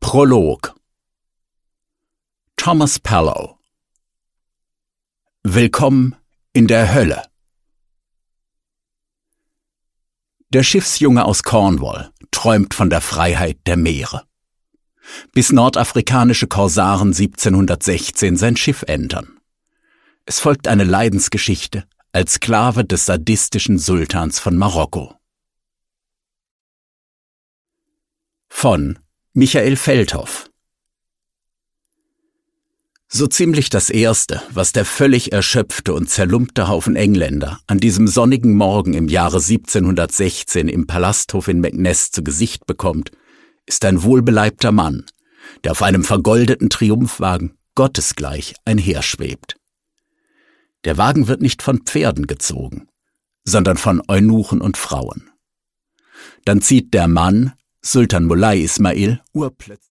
Prolog. Thomas Pallow. Willkommen in der Hölle. Der Schiffsjunge aus Cornwall träumt von der Freiheit der Meere. Bis nordafrikanische Korsaren 1716 sein Schiff entern. Es folgt eine Leidensgeschichte als Sklave des sadistischen Sultans von Marokko. Von Michael Feldhoff. So ziemlich das Erste, was der völlig erschöpfte und zerlumpte Haufen Engländer an diesem sonnigen Morgen im Jahre 1716 im Palasthof in Meknès zu Gesicht bekommt, ist ein wohlbeleibter Mann, der auf einem vergoldeten Triumphwagen gottesgleich einherschwebt. Der Wagen wird nicht von Pferden gezogen, sondern von Eunuchen und Frauen. Dann zieht der Mann, Sultan Moulay Ismail, urplötzlich